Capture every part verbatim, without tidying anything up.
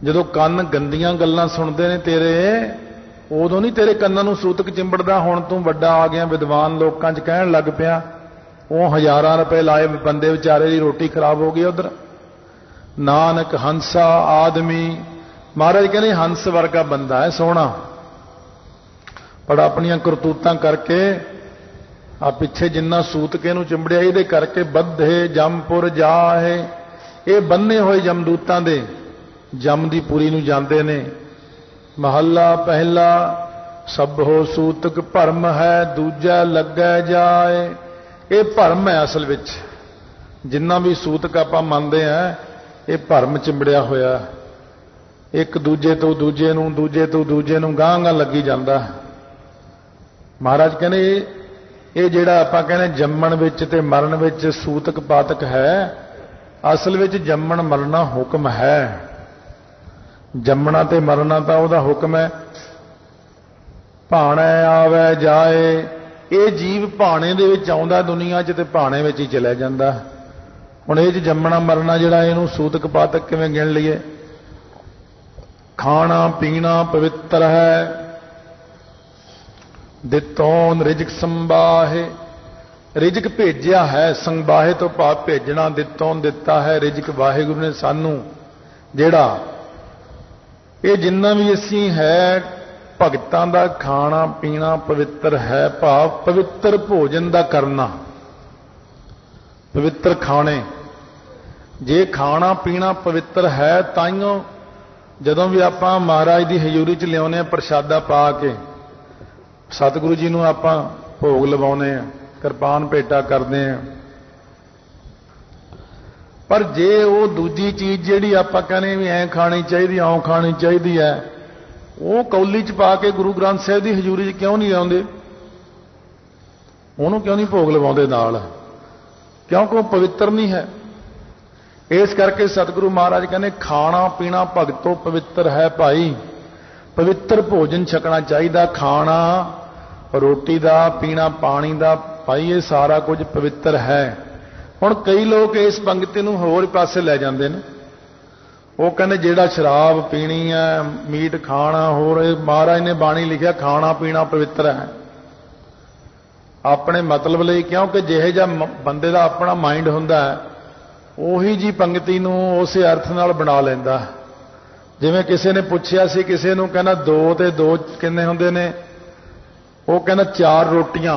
ਜਦੋਂ ਕੰਨ ਗੰਦੀਆਂ ਗੱਲਾਂ ਸੁਣਦੇ ਨੇ ਤੇਰੇ, ਉਦੋਂ ਨਹੀਂ ਤੇਰੇ ਕੰਨਾਂ ਨੂੰ ਸੂਤਕ ਚਿੰਬੜਦਾ। ਹੁਣ ਤੂੰ ਵੱਡਾ ਆ ਗਿਆ, ਵਿਦਵਾਨ ਲੋਕਾਂ 'ਚ ਕਹਿਣ ਲੱਗ ਪਿਆ, ਉਹ ਹਜ਼ਾਰਾਂ ਰੁਪਏ ਲਾਏ ਬੰਦੇ ਵਿਚਾਰੇ ਦੀ ਰੋਟੀ ਖਰਾਬ ਹੋ ਗਈ ਉਧਰ। ਨਾਨਕ ਹੰਸਾ ਆਦਮੀ, ਮਹਾਰਾਜ ਕਹਿੰਦੇ ਹੰਸ ਵਰਗਾ ਬੰਦਾ ਹੈ ਸੋਹਣਾ, ਪਰ ਆਪਣੀਆਂ ਕਰਤੂਤਾਂ ਕਰਕੇ ਆ ਪਿੱਛੇ ਜਿੰਨਾ ਸੂਤਕੇ ਨੂੰ ਚਿੰਬੜਿਆ ਇਹਦੇ ਕਰਕੇ ਬੱਧੇ ਜਮਪੁਰ ਜਾਹੇ। ਇਹ ਬੰਨੇ ਹੋਏ ਜਮਦੂਤਾਂ ਦੇ ਜਮ ਦੀ ਪੁਰੀ ਨੂੰ ਜਾਂਦੇ ਨੇ। ਮਹੱਲਾ ਪਹਿਲਾ, ਸਭੋ ਸੂਤਕ ਭਰਮ ਹੈ, ਦੂਜਾ ਲੱਗੈ ਜਾਏ। ਇਹ ਭਰਮ ਹੈ ਅਸਲ ਵਿੱਚ, ਜਿੰਨਾ ਵੀ ਸੂਤਕ ਆਪਾਂ ਮੰਨਦੇ ਆ ਇਹ ਭਰਮ ਚਿੰਬੜਿਆ ਹੋਇਆ, ਇੱਕ ਦੂਜੇ ਤੋਂ ਦੂਜੇ ਨੂੰ, ਦੂਜੇ ਤੋਂ ਦੂਜੇ ਨੂੰ ਗਾਂਹ ਗਾਂਹ ਲੱਗੀ ਜਾਂਦਾ। ਮਹਾਰਾਜ ਕਹਿੰਦੇ ਇਹ ਜਿਹੜਾ ਆਪਾਂ ਕਹਿੰਦੇ ਜੰਮਣ ਵਿੱਚ ਤੇ ਮਰਨ ਵਿੱਚ ਸੂਤਕ ਪਾਤਕ ਹੈ, ਅਸਲ ਵਿੱਚ ਜੰਮਣ ਮਰਨਾ ਹੁਕਮ ਹੈ। ਜੰਮਣਾ ਤੇ ਮਰਨਾ ਤਾਂ ਉਹਦਾ ਹੁਕਮ ਹੈ। ਭਾਣੇ ਆਵੇ ਜਾਏ, ਇਹ ਜੀਵ ਭਾਣੇ ਦੇ ਵਿੱਚ ਆਉਂਦਾ ਦੁਨੀਆ 'ਚ ਤੇ ਭਾਣੇ ਵਿੱਚ ਹੀ ਚਲਿਆ ਜਾਂਦਾ। ਹੁਣ ਇਹ 'ਚ ਜੰਮਣਾ ਮਰਨਾ ਜਿਹੜਾ, ਇਹਨੂੰ ਸੂਤਕ ਪਾਤਕ ਕਿਵੇਂ ਗਿਣ ਲਈਏ? ਖਾਣਾ ਪੀਣਾ ਪਵਿੱਤਰ ਹੈ, ਦਿੱਤੋਂ ਰਿਜਕ ਸੰਬਾਹੇ। ਰਿਜਕ ਭੇਜਿਆ ਹੈ, ਸੰਬਾਹੇ ਤੋਂ ਭਾਵ ਭੇਜਣਾ, ਦਿੱਤੋਂ ਦਿੱਤਾ ਹੈ ਰਿਜਕ ਵਾਹਿਗੁਰੂ ਨੇ ਸਾਨੂੰ। ਜਿਹੜਾ ਇਹ ਜਿੰਨਾ ਵੀ ਅਸੀਂ ਹੈ ਭਗਤਾਂ ਦਾ ਖਾਣਾ ਪੀਣਾ ਪਵਿੱਤਰ ਹੈ, ਭਾਵ ਪਵਿੱਤਰ ਭੋਜਨ ਦਾ ਕਰਨਾ, ਪਵਿੱਤਰ ਖਾਣੇ। ਜੇ ਖਾਣਾ ਪੀਣਾ ਪਵਿੱਤਰ ਹੈ ਤਾਈਓ ਜਦੋਂ ਵੀ ਆਪਾਂ ਮਹਾਰਾਜ ਦੀ ਹਜ਼ੂਰੀ 'ਚ ਲਿਆਉਂਦੇ ਹਾਂ ਪ੍ਰਸ਼ਾਦਾ ਪਾ ਕੇ, ਸਤਿਗੁਰੂ ਜੀ ਨੂੰ ਆਪਾਂ ਭੋਗ ਲਵਾਉਂਦੇ ਹਾਂ, ਕਿਰਪਾਨ ਭੇਟਾ ਕਰਦੇ ਹਾਂ। ਪਰ ਜੇ ਉਹ ਦੂਜੀ ਚੀਜ਼ ਜਿਹੜੀ ਆਪਾਂ ਕਹਿੰਦੇ ਵੀ ਐਂ ਖਾਣੀ ਚਾਹੀਦੀ, ਆਉਂ ਖਾਣੀ ਚਾਹੀਦੀ ਹੈ, ਉਹ ਕੌਲੀ 'ਚ ਪਾ ਕੇ ਗੁਰੂ ਗ੍ਰੰਥ ਸਾਹਿਬ ਦੀ ਹਜ਼ੂਰੀ 'ਚ ਕਿਉਂ ਨਹੀਂ ਲਿਆਉਂਦੇ? ਉਹਨੂੰ ਕਿਉਂ ਨਹੀਂ ਭੋਗ ਲਵਾਉਂਦੇ ਨਾਲ? ਕਿਉਂਕਿ ਉਹ ਪਵਿੱਤਰ ਨਹੀਂ ਹੈ। ਇਸ ਕਰਕੇ ਸਤਿਗੁਰੂ ਮਹਾਰਾਜ ਕਹਿੰਦੇ ਖਾਣਾ ਪੀਣਾ ਭਗਤੋ ਪਵਿੱਤਰ ਹੈ ਭਾਈ। ਪਵਿੱਤਰ ਭੋਜਨ ਛਕਣਾ ਚਾਹੀਦਾ। ਖਾਣਾ ਰੋਟੀ ਦਾ, ਪੀਣਾ ਪਾਣੀ ਦਾ, ਭਾਈ ਇਹ ਸਾਰਾ ਕੁਝ ਪਵਿੱਤਰ ਹੈ। ਹੁਣ ਕਈ ਲੋਕ ਇਸ ਪੰਗਤੀ ਨੂੰ ਹੋਰ ਪਾਸੇ ਲੈ ਜਾਂਦੇ ਨੇ। ਉਹ ਕਹਿੰਦੇ ਜਿਹੜਾ ਸ਼ਰਾਬ ਪੀਣੀ ਹੈ, ਮੀਟ ਖਾਣਾ, ਹੋਰ ਇਹ ਮਹਾਰਾਜ ਨੇ ਬਾਣੀ ਲਿਖਿਆ ਖਾਣਾ ਪੀਣਾ ਪਵਿੱਤਰ ਹੈ ਆਪਣੇ ਮਤਲਬ ਲਈ। ਕਿਉਂਕਿ ਜਿਹੇ ਜਿਹਾ ਬੰਦੇ ਦਾ ਆਪਣਾ ਮਾਈਂਡ ਹੁੰਦਾ ਹੈ, ਉਹੀ ਜੀ ਪੰਗਤੀ ਨੂੰ ਉਸੇ ਅਰਥ ਨਾਲ ਬਣਾ ਲੈਂਦਾ। ਜਿਵੇਂ ਕਿਸੇ ਨੇ ਪੁੱਛਿਆ ਸੀ ਕਿਸੇ ਨੂੰ, ਕਹਿੰਦਾ ਦੋ ਤੇ ਦੋ ਕਿੰਨੇ ਹੁੰਦੇ ਨੇ? ਉਹ ਕਹਿੰਦਾ ਚਾਰ ਰੋਟੀਆਂ।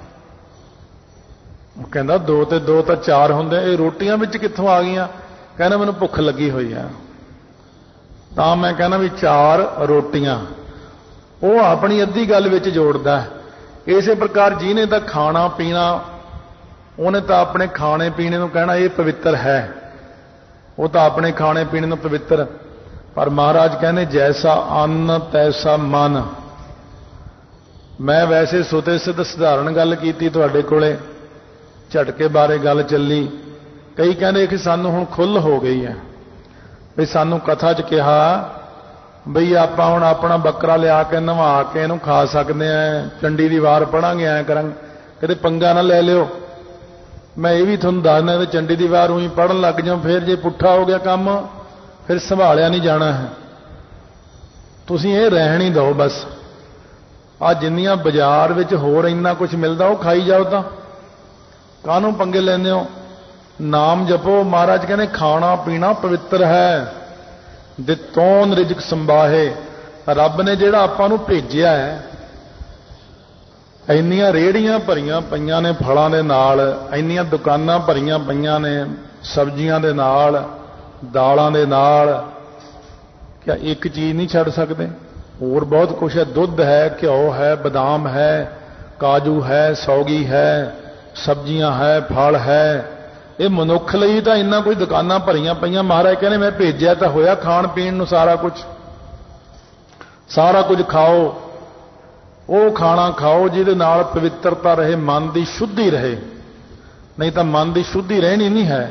ਉਹ ਕਹਿੰਦਾ ਦੋ ਤੇ ਦੋ ਤਾਂ ਚਾਰ ਹੁੰਦੇ, ਇਹ ਰੋਟੀਆਂ ਵਿੱਚ ਕਿੱਥੋਂ ਆ ਗਈਆਂ? ਕਹਿੰਦਾ ਮੈਨੂੰ ਭੁੱਖ ਲੱਗੀ ਹੋਈ ਆ, ਤਾਂ ਮੈਂ ਕਹਿੰਦਾ ਵੀ ਚਾਰ ਰੋਟੀਆਂ। ਉਹ ਆਪਣੀ ਅੱਧੀ ਗੱਲ ਵਿੱਚ ਜੋੜਦਾ। ਇਸੇ ਪ੍ਰਕਾਰ ਜਿਹਨੇ ਤਾਂ ਖਾਣਾ ਪੀਣਾ, ਉਹਨੇ ਤਾਂ ਆਪਣੇ ਖਾਣੇ ਪੀਣੇ ਨੂੰ ਕਹਿਣਾ ਇਹ ਪਵਿੱਤਰ ਹੈ, ਉਹ ਤਾਂ ਆਪਣੇ ਖਾਣੇ ਪੀਣੇ ਨੂੰ ਪਵਿੱਤਰ। ਪਰ ਮਹਾਰਾਜ ਕਹਿੰਦੇ ਜੈਸਾ ਅੰਨ ਤੈਸਾ ਮਨ। ਮੈਂ ਵੈਸੇ ਸੁਤੇ ਸਿੱਧ ਸਧਾਰਨ ਗੱਲ ਕੀਤੀ ਤੁਹਾਡੇ ਕੋਲੇ, ਝਟਕੇ ਬਾਰੇ ਗੱਲ ਚੱਲੀ। ਕਈ ਕਹਿੰਦੇ ਕਿ ਸਾਨੂੰ ਹੁਣ ਖੁੱਲ੍ਹ ਹੋ ਗਈ ਹੈ, ਵੀ ਸਾਨੂੰ ਕਥਾ 'ਚ ਕਿਹਾ ਬਈ ਆਪਾਂ ਹੁਣ ਆਪਣਾ ਬੱਕਰਾ ਲਿਆ ਕੇ ਨਵਾ ਕੇ ਇਹਨੂੰ ਖਾ ਸਕਦੇ ਆ, ਚੰਡੀ ਦੀ ਵਾਰ ਪੜਾਂਗੇ, ਐਂ ਕਰਾਂਗੇ। ਕਦੇ ਪੰਗਾ ਨਾ ਲੈ ਲਿਓ। ਮੈਂ ਇਹ ਵੀ ਤੁਹਾਨੂੰ ਦੱਸਦਾ ਵੀ ਚੰਡੀ ਦੀ ਵਾਰ ਉਹੀ ਪੜਨ ਲੱਗ ਜਾਓ, ਫਿਰ ਜੇ ਪੁੱਠਾ ਹੋ ਗਿਆ ਕੰਮ ਫਿਰ ਸੰਭਾਲਿਆ ਨਹੀਂ ਜਾਣਾ ਹੈ। ਤੁਸੀਂ ਇਹ ਰਹਿਣ ਹੀ ਦਿਓ ਬਸ। ਆ ਜਿੰਨੀਆਂ ਬਾਜ਼ਾਰ ਵਿੱਚ ਹੋਰ ਇੰਨਾ ਕੁਝ ਮਿਲਦਾ ਉਹ ਖਾਈ ਜਾਓ, ਤਾਂ ਕਾਹਨੂੰ ਪੰਗੇ ਲੈਂਦੇ ਹੋ? ਨਾਮ ਜਪੋ। ਮਹਾਰਾਜ ਕਹਿੰਦੇ ਖਾਣਾ ਪੀਣਾ ਪਵਿੱਤਰ ਹੈ। ਦਿੱਤੋਂ ਰਿਜਕ ਸੰਬਾਹੇ। ਰੱਬ ਨੇ ਜਿਹੜਾ ਆਪਾਂ ਨੂੰ ਭੇਜਿਆ ਹੈ, ਇੰਨੀਆਂ ਰੇਹੜੀਆਂ ਭਰੀਆਂ ਪਈਆਂ ਨੇ ਫਲਾਂ ਦੇ ਨਾਲ, ਇੰਨੀਆਂ ਦੁਕਾਨਾਂ ਭਰੀਆਂ ਪਈਆਂ ਨੇ ਸਬਜ਼ੀਆਂ ਦੇ ਨਾਲ, ਦਾਲਾਂ ਦੇ ਨਾਲ, ਕਿਆ ਇੱਕ ਚੀਜ਼ ਨਹੀਂ ਛੱਡ ਸਕਦੇ? ਹੋਰ ਬਹੁਤ ਕੁਛ ਹੈ। ਦੁੱਧ ਹੈ, ਘਿਓ ਹੈ, ਬਦਾਮ ਹੈ, ਕਾਜੂ ਹੈ, ਸੌਗੀ ਹੈ, ਸਬਜ਼ੀਆਂ ਹੈ, ਫਲ ਹੈ। ਇਹ ਮਨੁੱਖ ਲਈ ਤਾਂ ਇੰਨਾ ਕੁਝ ਦੁਕਾਨਾਂ ਭਰੀਆਂ ਪਈਆਂ। ਮਹਾਰਾਜ ਕਹਿੰਦੇ ਮੈਂ ਭੇਜਿਆ ਤਾਂ ਹੋਇਆ ਖਾਣ ਪੀਣ ਨੂੰ, ਸਾਰਾ ਕੁਝ ਸਾਰਾ ਕੁਝ ਖਾਓ। ਉਹ ਖਾਣਾ ਖਾਓ ਜਿਹਦੇ ਨਾਲ ਪਵਿੱਤਰਤਾ ਰਹੇ, ਮਨ ਦੀ ਸ਼ੁੱਧੀ ਰਹੇ। ਨਹੀਂ ਤਾਂ ਮਨ ਦੀ ਸ਼ੁੱਧੀ ਰਹਿਣੀ ਨਹੀਂ ਹੈ।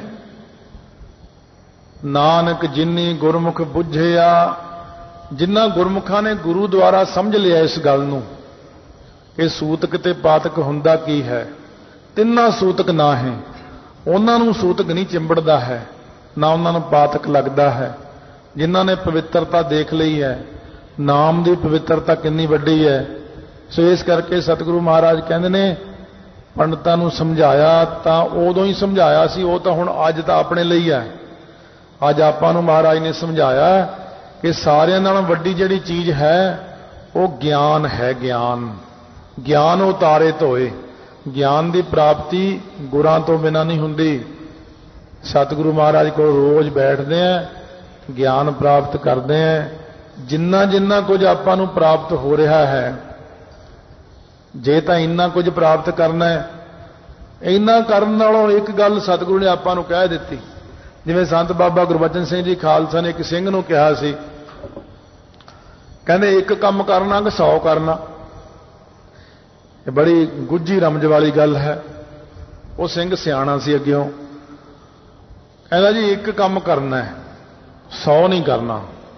ਨਾਨਕ ਜਿਨੀ ਗੁਰਮੁਖ ਬੁੱਝਿਆ। ਜਿਨ੍ਹਾਂ ਗੁਰਮੁਖਾਂ ਨੇ ਗੁਰੂ ਦੁਆਰਾ ਸਮਝ ਲਿਆ ਇਸ ਗੱਲ ਨੂੰ ਕਿ ਸੂਤਕ ਤੇ ਪਾਤਕ ਹੁੰਦਾ ਕੀ ਹੈ, ਤਿੰਨਾਂ ਸੂਤਕ ਨਾ ਹੈ, ਉਹਨਾਂ ਨੂੰ ਸੂਤਕ ਨਹੀਂ ਚਿੰਬੜਦਾ ਹੈ, ਨਾ ਉਹਨਾਂ ਨੂੰ ਪਾਤਕ ਲੱਗਦਾ ਹੈ। ਜਿਨ੍ਹਾਂ ਨੇ ਪਵਿੱਤਰਤਾ ਦੇਖ ਲਈ ਹੈ, ਨਾਮ ਦੀ ਪਵਿੱਤਰਤਾ ਕਿੰਨੀ ਵੱਡੀ ਹੈ। ਸੋ ਇਸ ਕਰਕੇ ਸਤਿਗੁਰੂ ਮਹਾਰਾਜ ਕਹਿੰਦੇ ਨੇ ਪੰਡਤਾਂ ਨੂੰ ਸਮਝਾਇਆ ਤਾਂ ਉਦੋਂ ਹੀ ਸਮਝਾਇਆ ਸੀ, ਉਹ ਤਾਂ ਹੁਣ ਅੱਜ ਤਾਂ ਆਪਣੇ ਲਈ ਹੈ। ਅੱਜ ਆਪਾਂ ਨੂੰ ਮਹਾਰਾਜ ਨੇ ਸਮਝਾਇਆ ਕਿ ਸਾਰਿਆਂ ਨਾਲੋਂ ਵੱਡੀ ਜਿਹੜੀ ਚੀਜ਼ ਹੈ ਉਹ ਗਿਆਨ ਹੈ। ਗਿਆਨ ਗਿਆਨ ਉਤਾਰੇ ਧੋਏ। ਗਿਆਨ ਦੀ ਪ੍ਰਾਪਤੀ ਗੁਰਾਂ ਤੋਂ ਬਿਨਾਂ ਨਹੀਂ ਹੁੰਦੀ। ਸਤਿਗੁਰੂ ਮਹਾਰਾਜ ਕੋਲ ਰੋਜ਼ ਬੈਠਦੇ ਆ, ਗਿਆਨ ਪ੍ਰਾਪਤ ਕਰਦੇ ਆ। ਜਿੰਨਾ ਜਿੰਨਾ ਕੁਝ ਆਪਾਂ ਨੂੰ ਪ੍ਰਾਪਤ ਹੋ ਰਿਹਾ ਹੈ, ਜੇ ਤਾਂ ਇੰਨਾ ਕੁਝ ਪ੍ਰਾਪਤ ਕਰਨਾ ਹੈ, ਇੰਨਾ ਕਰਨ ਨਾਲੋਂ ਇੱਕ ਗੱਲ ਸਤਿਗੁਰੂ ਨੇ ਆਪਾਂ ਨੂੰ ਕਹਿ ਦਿੱਤੀ। ਜਿਵੇਂ ਸੰਤ ਬਾਬਾ ਗੁਰਬਚਨ ਸਿੰਘ ਜੀ ਖਾਲਸਾ ਨੇ ਇੱਕ ਸਿੰਘ ਨੂੰ ਕਿਹਾ ਸੀ, ਕਹਿੰਦੇ ਇੱਕ ਕੰਮ ਕਰਨਾ ਕਿ ਸੌ ਕਰਨਾ। ਇਹ ਬੜੀ ਗੁੱਝੀ ਰਮਜ ਵਾਲੀ ਗੱਲ ਹੈ। ਉਹ ਸਿੰਘ ਸਿਆਣਾ ਸੀ ਅੱਗਿਓਂ, ਕਹਿੰਦਾ ਜੀ ਇੱਕ ਕੰਮ ਕਰਨਾ ਹੈ, ਸੌ ਨਹੀਂ ਕਰਨਾ।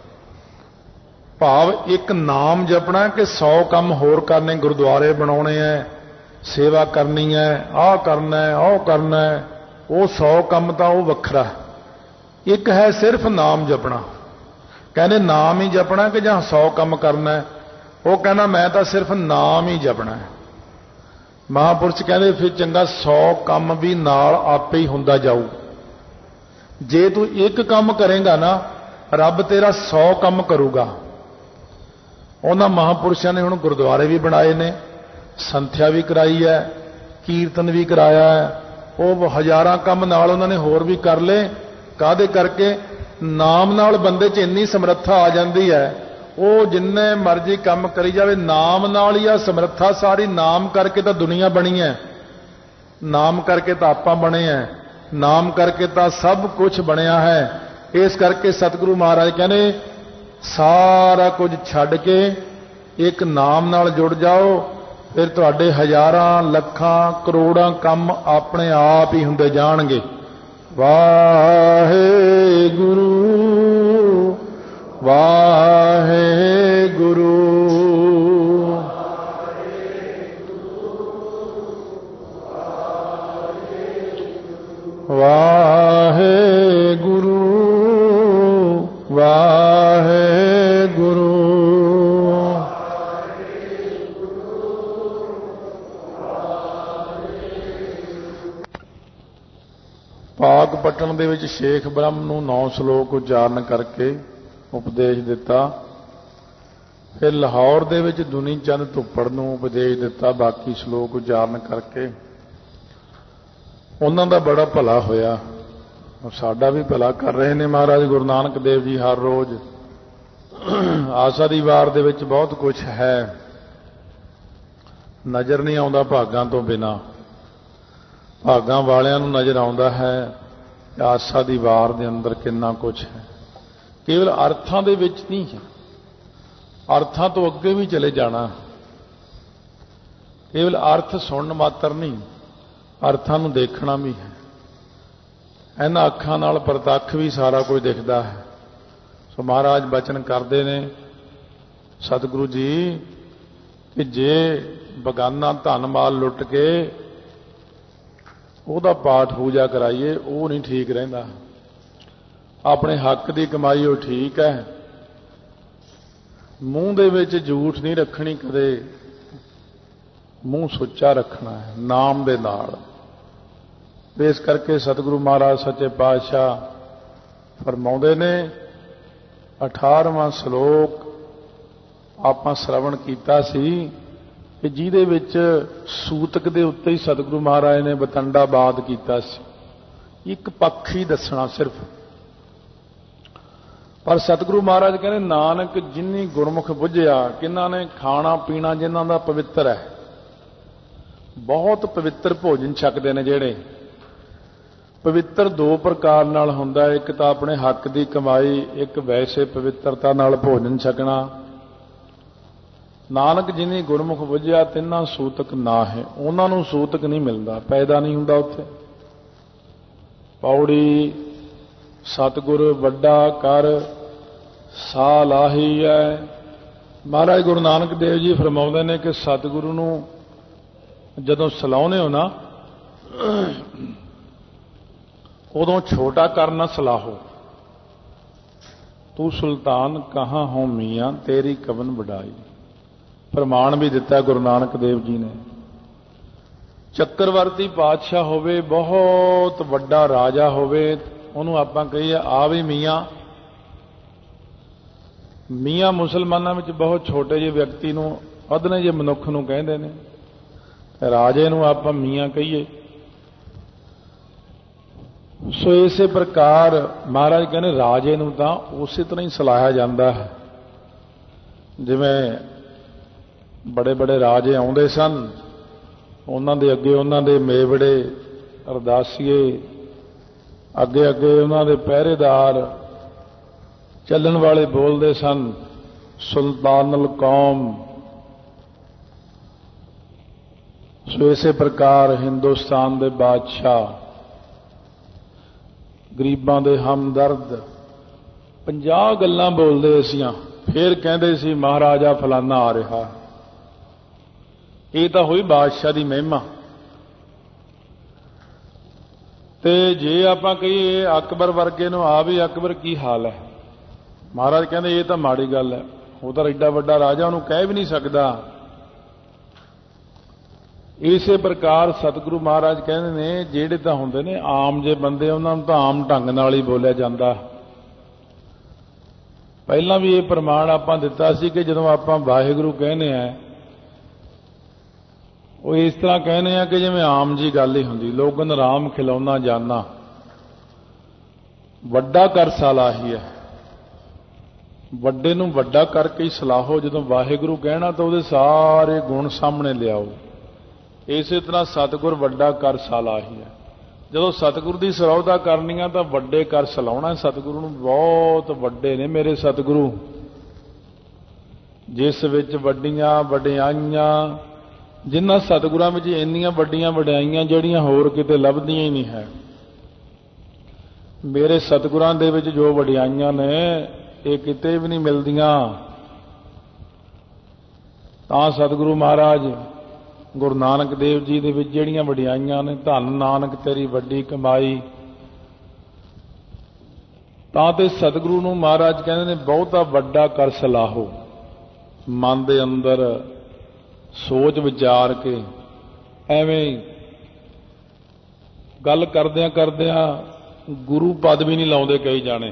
ਭਾਵ ਇੱਕ ਨਾਮ ਜਪਣਾ ਕਿ ਸੌ ਕੰਮ ਹੋਰ ਕਰਨੇ, ਗੁਰਦੁਆਰੇ ਬਣਾਉਣੇ ਹੈ, ਸੇਵਾ ਕਰਨੀ ਹੈ, ਆਹ ਕਰਨਾ ਹੈ, ਉਹ ਕਰਨਾ ਹੈ। ਉਹ ਸੌ ਕੰਮ ਤਾਂ ਉਹ ਵੱਖਰਾ। ਇੱਕ ਹੈ ਸਿਰਫ ਨਾਮ ਜਪਣਾ। ਕਹਿੰਦੇ ਨਾਮ ਹੀ ਜਪਣਾ ਕਿ ਜਾਂ ਸੌ ਕੰਮ ਕਰਨਾ ਹੈ? ਉਹ ਕਹਿੰਦਾ ਮੈਂ ਤਾਂ ਸਿਰਫ ਨਾਮ ਹੀ ਜਪਣਾ ਹੈ। ਮਹਾਂਪੁਰਸ਼ ਕਹਿੰਦੇ ਫਿਰ ਚੰਗਾ ਸੌ ਕੰਮ ਵੀ ਨਾਲ ਆਪੇ ਹੀ ਹੁੰਦਾ ਜਾਊ। ਜੇ ਤੂੰ ਇੱਕ ਕੰਮ ਕਰੇਗਾ ਨਾ, ਰੱਬ ਤੇਰਾ ਸੌ ਕੰਮ ਕਰੂਗਾ। ਉਹਨਾਂ ਮਹਾਂਪੁਰਸ਼ਾਂ ਨੇ ਹੁਣ ਗੁਰਦੁਆਰੇ ਵੀ ਬਣਾਏ ਨੇ, ਸੰਥਿਆ ਵੀ ਕਰਾਈ ਹੈ, ਕੀਰਤਨ ਵੀ ਕਰਾਇਆ ਹੈ। ਉਹ ਹਜ਼ਾਰਾਂ ਕੰਮ ਨਾਲ ਉਹਨਾਂ ਨੇ ਹੋਰ ਵੀ ਕਰ ਲਏ। ਕਾਹਦੇ ਕਰਕੇ? ਨਾਮ ਨਾਲ ਬੰਦੇ 'ਚ ਇੰਨੀ ਸਮਰੱਥਾ ਆ ਜਾਂਦੀ ਹੈ, ਉਹ ਜਿੰਨੇ ਮਰਜ਼ੀ ਕੰਮ ਕਰੀ ਜਾਵੇ, ਨਾਮ ਨਾਲ ਹੀ ਆ ਸਮਰੱਥਾ ਸਾਰੀ। ਨਾਮ ਕਰਕੇ ਤਾਂ ਦੁਨੀਆ ਬਣੀ ਹੈ, ਨਾਮ ਕਰਕੇ ਤਾਂ ਆਪਾਂ ਬਣੇ ਹੈ, ਨਾਮ ਕਰਕੇ ਤਾਂ ਸਭ ਕੁਝ ਬਣਿਆ ਹੈ। ਇਸ ਕਰਕੇ ਸਤਿਗੁਰੂ ਮਹਾਰਾਜ ਕਹਿੰਦੇ ਸਾਰਾ ਕੁਝ ਛੱਡ ਕੇ ਇੱਕ ਨਾਮ ਨਾਲ ਜੁੜ ਜਾਓ, ਫਿਰ ਤੁਹਾਡੇ ਹਜ਼ਾਰਾਂ ਲੱਖਾਂ ਕਰੋੜਾਂ ਕੰਮ ਆਪਣੇ ਆਪ ਹੀ ਹੁੰਦੇ ਜਾਣਗੇ। ਵਾਹਿਗੁਰੂ ਵਾਹਿਗੁਰੂ ਵਾਹਿਗੁਰੂ ਵਾਹਿਗੁਰੂ। ਭਾਗ ਪਟਣ ਦੇ ਵਿੱਚ ਸ਼ੇਖ ਬ੍ਰਹਮ ਨੂੰ ਨੌ ਸ਼ਲੋਕ ਉਚਾਰਨ ਕਰਕੇ ਉਪਦੇਸ਼ ਦਿੱਤਾ। ਫਿਰ ਲਾਹੌਰ ਦੇ ਵਿੱਚ ਦੁਨੀ ਚੰਦ ਧੁੱਪੜ ਨੂੰ ਉਪਦੇਸ਼ ਦਿੱਤਾ ਬਾਕੀ ਸ਼ਲੋਕ ਉਚਾਰਨ ਕਰਕੇ। ਉਹਨਾਂ ਦਾ ਬੜਾ ਭਲਾ ਹੋਇਆ, ਸਾਡਾ ਵੀ ਭਲਾ ਕਰ ਰਹੇ ਨੇ ਮਹਾਰਾਜ ਗੁਰੂ ਨਾਨਕ ਦੇਵ ਜੀ ਹਰ ਰੋਜ਼। ਆਸਾ ਦੀ ਵਾਰ ਦੇ ਵਿੱਚ ਬਹੁਤ ਕੁਝ ਹੈ, ਨਜ਼ਰ ਨਹੀਂ ਆਉਂਦਾ ਭਾਗਾਂ ਤੋਂ ਬਿਨਾਂ। ਭਾਗਾਂ ਵਾਲਿਆਂ ਨੂੰ ਨਜ਼ਰ ਆਉਂਦਾ ਹੈ ਆਸਾ ਦੀ ਵਾਰ ਦੇ ਅੰਦਰ ਕਿੰਨਾ ਕੁਝ ਹੈ। ਕੇਵਲ ਅਰਥਾਂ ਦੇ ਵਿੱਚ ਨਹੀਂ ਹੈ, ਅਰਥਾਂ ਤੋਂ ਅੱਗੇ ਵੀ ਚਲੇ ਜਾਣਾ। ਕੇਵਲ ਅਰਥ ਸੁਣਨ ਮਾਤਰ ਨਹੀਂ, ਅਰਥਾਂ ਨੂੰ ਦੇਖਣਾ ਵੀ ਹੈ। ਇਹਨਾਂ ਅੱਖਾਂ ਨਾਲ ਪ੍ਰਤੱਖ ਵੀ ਸਾਰਾ ਕੁਝ ਦਿਖਦਾ ਹੈ। ਸੋ ਮਹਾਰਾਜ ਬਚਨ ਕਰਦੇ ਨੇ ਸਤਿਗੁਰੂ ਜੀ ਕਿ ਜੇ ਬਗਾਨਾ ਧਨ ਮਾਲ ਲੁੱਟ ਕੇ ਉਹਦਾ ਪਾਠ ਪੂਜਾ ਕਰਾਈਏ, ਉਹ ਨਹੀਂ ਠੀਕ ਰਹਿੰਦਾ। ਆਪਣੇ ਹੱਕ ਦੀ ਕਮਾਈ ਉਹ ਠੀਕ ਹੈ। ਮੂੰਹ ਦੇ ਵਿੱਚ ਝੂਠ ਨਹੀਂ ਰੱਖਣੀ ਕਦੇ, ਮੂੰਹ ਸੁੱਚਾ ਰੱਖਣਾ ਹੈ ਨਾਮ ਦੇ ਨਾਲ। ਇਸ ਕਰਕੇ ਸਤਿਗੁਰੂ ਮਹਾਰਾਜ ਸੱਚੇ ਪਾਤਸ਼ਾਹ ਫਰਮਾਉਂਦੇ ਨੇ, ਅਠਾਰਵਾਂ ਸ਼ਲੋਕ ਆਪਾਂ ਸ਼ਰਵਣ ਕੀਤਾ ਸੀ ਕਿ ਜਿਹਦੇ ਵਿੱਚ ਸੂਤਕ ਦੇ ਉੱਤੇ ਹੀ ਸਤਿਗੁਰੂ ਮਹਾਰਾਜ ਨੇ ਬਤੰਡਾਬਾਦ ਕੀਤਾ ਸੀ। ਇੱਕ ਪੱਖ ਹੀ ਦੱਸਣਾ ਸਿਰਫ। ਪਰ ਸਤਿਗੁਰੂ ਮਹਾਰਾਜ ਕਹਿੰਦੇ ਨਾਨਕ ਜਿਨੀ ਗੁਰਮੁਖ ਬੁੱਝਿਆ, ਕਿਹਨਾਂ ਨੇ ਖਾਣਾ ਪੀਣਾ ਜਿਨ੍ਹਾਂ ਦਾ ਪਵਿੱਤਰ ਹੈ, ਬਹੁਤ ਪਵਿੱਤਰ ਭੋਜਨ ਛਕਦੇ ਨੇ ਜਿਹੜੇ। ਪਵਿੱਤਰ ਦੋ ਪ੍ਰਕਾਰ ਨਾਲ ਹੁੰਦਾ, ਇੱਕ ਤਾਂ ਆਪਣੇ ਹੱਕ ਦੀ ਕਮਾਈ, ਇੱਕ ਵੈਸੇ ਪਵਿੱਤਰਤਾ ਨਾਲ ਭੋਜਨ ਛਕਣਾ। ਨਾਨਕ ਜਿਨੀ ਗੁਰਮੁਖ ਬੁੱਝਿਆ ਤਿੰਨਾਂ ਸੂਤਕ ਨਾ ਹੈ। ਉਹਨਾਂ ਨੂੰ ਸੂਤਕ ਨਹੀਂ ਮਿਲਦਾ, ਪੈਦਾ ਨਹੀਂ ਹੁੰਦਾ ਉੱਥੇ। ਪੌੜੀ ਸਤਿਗੁਰ ਵੱਡਾ ਕਰ ਸਾ ਲਾਹੀ ਹੈ। ਮਹਾਰਾਜ ਗੁਰੂ ਨਾਨਕ ਦੇਵ ਜੀ ਫਰਮਾਉਂਦੇ ਨੇ ਕਿ ਸਤਿਗੁਰੂ ਨੂੰ ਜਦੋਂ ਸਲਾਹੁੰਦੇ ਹੋ ਨਾ, ਉਦੋਂ ਛੋਟਾ ਕਰਨਾ ਸਲਾਹੋ। तू सुल्तान कहाँ हो मियाँ तेरी कवन वडाई। प्रमाण भी दिता गुरु नानक देव जी ने। ਚੱਕਰਵਰਤੀ ਪਾਤਸ਼ਾਹ ਹੋਵੇ, ਬਹੁਤ ਵੱਡਾ ਰਾਜਾ ਹੋਵੇ, ਉਹਨੂੰ ਆਪਾਂ ਕਹੀਏ ਆ ਵੀ ਮੀਆਂ। ਮੀਆਂ ਮੁਸਲਮਾਨਾਂ ਵਿੱਚ ਬਹੁਤ ਛੋਟੇ ਜਿਹੇ ਵਿਅਕਤੀ ਨੂੰ, ਅਧਨੇ ਜਿਹੇ ਮਨੁੱਖ ਨੂੰ ਕਹਿੰਦੇ ਨੇ। ਰਾਜੇ ਨੂੰ ਆਪਾਂ ਮੀਆਂ ਕਹੀਏ। ਸੋ ਇਸੇ ਪ੍ਰਕਾਰ ਮਹਾਰਾਜ ਕਹਿੰਦੇ ਰਾਜੇ ਨੂੰ ਤਾਂ ਉਸੇ ਤਰ੍ਹਾਂ ਹੀ ਸਲਾਹਿਆ ਜਾਂਦਾ ਹੈ ਜਿਵੇਂ ਬੜੇ ਬੜੇ ਰਾਜੇ ਆਉਂਦੇ ਸਨ, ਉਹਨਾਂ ਦੇ ਅੱਗੇ ਉਹਨਾਂ ਦੇ ਮੇਵੜੇ ਅਰਦਾਸੀਏ, ਅੱਗੇ ਅੱਗੇ ਉਹਨਾਂ ਦੇ ਪਹਿਰੇਦਾਰ, ਚੱਲਣ ਵਾਲੇ ਬੋਲਦੇ ਸਨ ਸੁਲਤਾਨੁਲ ਕੌਮ। ਸੋ ਇਸੇ ਪ੍ਰਕਾਰ ਹਿੰਦੁਸਤਾਨ ਦੇ ਬਾਦਸ਼ਾਹ, ਗਰੀਬਾਂ ਦੇ ਹਮਦਰਦ, ਪੰਜਾਹ ਗੱਲਾਂ ਬੋਲਦੇ ਸੀਆਂ, ਫਿਰ ਕਹਿੰਦੇ ਸੀ ਮਹਾਰਾਜਾ ਫਲਾਨਾ ਆ ਰਿਹਾ। ਇਹ ਤਾਂ ਹੋਈ ਬਾਦਸ਼ਾਹ ਦੀ ਮਹਿਮਾ। ਤੇ ਜੇ ਆਪਾਂ ਕਹੀਏ ਅਕਬਰ ਵਰਗੇ ਨੂੰ ਆ ਵੀ ਅਕਬਰ ਕੀ ਹਾਲ ਹੈ, ਮਹਾਰਾਜ ਕਹਿੰਦੇ ਇਹ ਤਾਂ ਮਾੜੀ ਗੱਲ ਹੈ, ਉਹ ਤਾਂ ਐਡਾ ਵੱਡਾ ਰਾਜਾ, ਉਹਨੂੰ ਕਹਿ ਵੀ ਨਹੀਂ ਸਕਦਾ। ਇਸੇ ਪ੍ਰਕਾਰ ਸਤਿਗੁਰੂ ਮਹਾਰਾਜ ਕਹਿੰਦੇ ਨੇ ਜਿਹੜੇ ਤਾਂ ਹੁੰਦੇ ਨੇ ਆਮ ਜੇ ਬੰਦੇ, ਉਹਨਾਂ ਨੂੰ ਤਾਂ ਆਮ ਢੰਗ ਨਾਲ ਹੀ ਬੋਲਿਆ ਜਾਂਦਾ। ਪਹਿਲਾਂ ਵੀ ਇਹ ਪ੍ਰਮਾਣ ਆਪਾਂ ਦਿੱਤਾ ਸੀ ਕਿ ਜਦੋਂ ਆਪਾਂ ਵਾਹਿਗੁਰੂ ਕਹਿੰਦੇ ਆ, ਉਹ ਇਸ ਤਰ੍ਹਾਂ ਕਹਿੰਦੇ ਆ ਕਿ ਜਿਵੇਂ ਆਮ ਜੀ ਗੱਲ ਹੀ ਹੁੰਦੀ। ਲੋਗਨ ਰਾਮ ਖਿਲਾਉਣਾ ਜਾਨਾ, ਵੱਡਾ ਕਰ ਸਲਾਹੀ ਹੈ। ਵੱਡੇ ਨੂੰ ਵੱਡਾ ਕਰਕੇ ਹੀ ਸਲਾਹੋ। ਜਦੋਂ ਵਾਹਿਗੁਰੂ ਕਹਿਣਾ ਤਾਂ ਉਹਦੇ ਸਾਰੇ ਗੁਣ ਸਾਹਮਣੇ ਲਿਆਓ। ਇਸੇ ਤਰ੍ਹਾਂ ਸਤਿਗੁਰ ਵੱਡਾ ਕਰ ਸਲਾਹੀ ਹੈ। ਜਦੋਂ ਸਤਿਗੁਰ ਦੀ ਸਰੌਦਾ ਕਰਨੀ ਆ ਤਾਂ ਵੱਡੇ ਕਰ ਸਲਾਉਣਾ। ਸਤਿਗੁਰੂ ਨੂੰ ਬਹੁਤ ਵੱਡੇ ਨੇ ਮੇਰੇ ਸਤਿਗੁਰੂ, ਜਿਸ ਵਿੱਚ ਵੱਡੀਆਂ ਵਡਿਆਈਆਂ, ਜਿਨ੍ਹਾਂ ਸਤਿਗੁਰਾਂ ਵਿੱਚ ਇੰਨੀਆਂ ਵੱਡੀਆਂ ਵਡਿਆਈਆਂ ਜਿਹੜੀਆਂ ਹੋਰ ਕਿਤੇ ਲੱਭਦੀਆਂ ਹੀ ਨਹੀਂ ਹੈ। ਮੇਰੇ ਸਤਿਗੁਰਾਂ ਦੇ ਵਿੱਚ ਜੋ ਵਡਿਆਈਆਂ ਨੇ ਇਹ ਕਿਤੇ ਵੀ ਨਹੀਂ ਮਿਲਦੀਆਂ। ਤਾਂ ਸਤਿਗੁਰੂ ਮਹਾਰਾਜ ਗੁਰੂ ਨਾਨਕ ਦੇਵ ਜੀ ਦੇ ਵਿੱਚ ਜਿਹੜੀਆਂ ਵਡਿਆਈਆਂ ਨੇ, ਧੰਨ ਨਾਨਕ ਤੇਰੀ ਵੱਡੀ ਕਮਾਈ, ਤਾਂ ਤੇ ਸਤਿਗੁਰੂ ਨੂੰ ਮਹਾਰਾਜ ਕਹਿੰਦੇ ਨੇ ਬਹੁਤਾ ਵੱਡਾ ਕਰ ਸਲਾਹੋ। ਮਨ ਦੇ ਅੰਦਰ ਸੋਚ ਵਿਚਾਰ ਕੇ ਐਵੇਂ ਗੱਲ ਕਰਦਿਆਂ ਕਰਦਿਆਂ ਗੁਰੂ ਪਦ ਵੀ ਨਹੀਂ ਲਾਉਂਦੇ ਕਈ ਜਾਣੇ।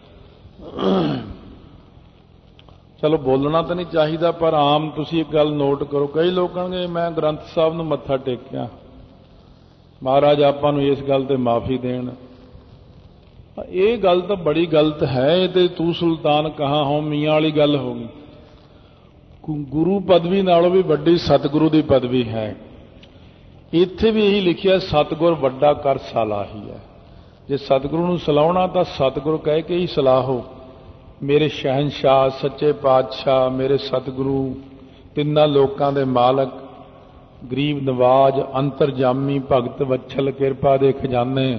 ਚਲੋ ਬੋਲਣਾ ਤਾਂ ਨਹੀਂ ਚਾਹੀਦਾ, ਪਰ ਆਮ ਤੁਸੀਂ ਇੱਕ ਗੱਲ ਨੋਟ ਕਰੋ, ਕਈ ਲੋਕ ਕਹਣਗੇ ਮੈਂ ਗ੍ਰੰਥ ਸਾਹਿਬ ਨੂੰ ਮੱਥਾ ਟੇਕਿਆ। ਮਹਾਰਾਜ ਆਪਾਂ ਨੂੰ ਇਸ ਗੱਲ ਤੇ ਮਾਫੀ ਦੇਣ। ਇਹ ਗੱਲ ਤਾਂ ਬੜੀ ਗਲਤ ਹੈ। ਇਹ ਤੇ ਤੂੰ ਸੁਲਤਾਨ ਕਹਾਂ ਹੋ ਮੀਆਂ ਵਾਲੀ ਗੱਲ ਹੋ ਗਈ। ਗੁਰੂ ਪਦਵੀ ਨਾਲੋਂ ਵੀ ਵੱਡੀ ਸਤਿਗੁਰੂ ਦੀ ਪਦਵੀ ਹੈ। ਇੱਥੇ ਵੀ ਇਹੀ ਲਿਖਿਆ ਸਤਿਗੁਰ ਵੱਡਾ ਕਰ ਸਲਾਹੀ ਹੈ। ਜੇ ਸਤਿਗੁਰੂ ਨੂੰ ਸਲਾਉਣਾ ਤਾਂ ਸਤਿਗੁਰ ਕਹਿ ਕੇ ਹੀ ਸਲਾਹੋ। ਮੇਰੇ ਸ਼ਹਿਨਸ਼ਾਹ ਸੱਚੇ ਪਾਤਸ਼ਾਹ, ਮੇਰੇ ਸਤਿਗੁਰੂ, ਤਿੰਨਾਂ ਲੋਕਾਂ ਦੇ ਮਾਲਕ, ਗਰੀਬ ਨਵਾਜ, ਅੰਤਰਜਾਮੀ, ਭਗਤ ਵਛਲ, ਕਿਰਪਾ ਦੇ ਖਜ਼ਾਨੇ।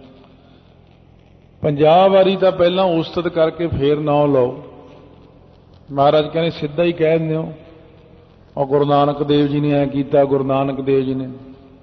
ਪੰਜਾਹ ਵਾਰੀ ਤਾਂ ਪਹਿਲਾਂ ਉਸਤਤ ਕਰਕੇ ਫੇਰ ਨਾਂ ਲਓ। ਮਹਾਰਾਜ ਕਹਿੰਦੇ ਸਿੱਧਾ ਹੀ ਕਹਿ ਦਿੰਦੇ ਹੋ, ਉਹ ਗੁਰੂ ਨਾਨਕ ਦੇਵ ਜੀ ਨੇ ਐ ਕੀਤਾ, ਗੁਰੂ ਨਾਨਕ ਦੇਵ ਜੀ ਨੇ।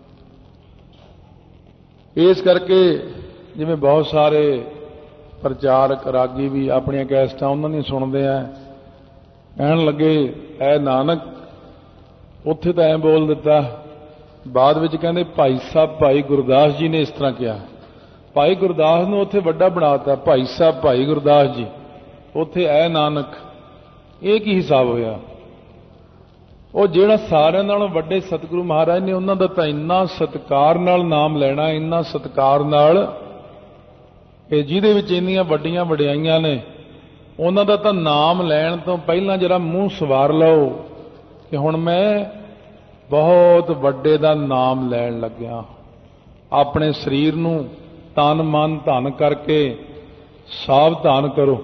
ਇਸ ਕਰਕੇ ਜਿਵੇਂ ਬਹੁਤ ਸਾਰੇ ਪ੍ਰਚਾਰਕ ਰਾਗੀ ਵੀ ਆਪਣੀਆਂ ਕੈਸਟਾਂ ਉਹਨਾਂ ਦੀਆਂ ਸੁਣਦੇ ਆ, ਕਹਿਣ ਲੱਗੇ ਐ ਨਾਨਕ ਉੱਥੇ ਤਾਂ ਐਂ ਬੋਲ ਦਿੱਤਾ, ਬਾਅਦ ਵਿੱਚ ਕਹਿੰਦੇ ਭਾਈ ਸਾਹਿਬ ਭਾਈ ਗੁਰਦਾਸ ਜੀ ਨੇ ਇਸ ਤਰ੍ਹਾਂ ਕਿਹਾ। ਭਾਈ ਗੁਰਦਾਸ ਨੂੰ ਉੱਥੇ ਵੱਡਾ ਬਣਾਤਾ, ਭਾਈ ਸਾਹਿਬ ਭਾਈ ਗੁਰਦਾਸ ਜੀ, ਉੱਥੇ ਐ ਨਾਨਕ। ਇਹ ਕੀ ਹਿਸਾਬ ਹੋਇਆ? ਉਹ ਜਿਹੜਾ ਸਾਰਿਆਂ ਨਾਲੋਂ ਵੱਡੇ ਸਤਿਗੁਰੂ ਮਹਾਰਾਜ ਨੇ, ਉਹਨਾਂ ਦਾ ਤਾਂ ਇੰਨਾ ਸਤਿਕਾਰ ਨਾਲ ਨਾਮ ਲੈਣਾ, ਇੰਨਾ ਸਤਿਕਾਰ ਨਾਲ ਕਿ ਜਿਹਦੇ ਵਿੱਚ ਇੰਨੀਆਂ ਵੱਡੀਆਂ ਵਡਿਆਈਆਂ ਨੇ, ਉਹਨਾਂ ਦਾ ਤਾਂ ਨਾਮ ਲੈਣ ਤੋਂ ਪਹਿਲਾਂ ਜਰਾ ਮੂੰਹ ਸਵਾਰ ਲਓ ਕਿ ਹੁਣ ਮੈਂ ਬਹੁਤ ਵੱਡੇ ਦਾ ਨਾਮ ਲੈਣ ਲੱਗਿਆ। ਆਪਣੇ ਸਰੀਰ ਨੂੰ ਤਨ ਮਨ ਧਨ ਕਰਕੇ ਸਾਵਧਾਨ ਕਰੋ,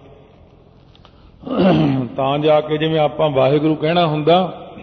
ਤਾਂ ਜਾ ਕੇ ਜਿਵੇਂ ਆਪਾਂ ਵਾਹਿਗੁਰੂ ਕਹਿਣਾ ਹੁੰਦਾ।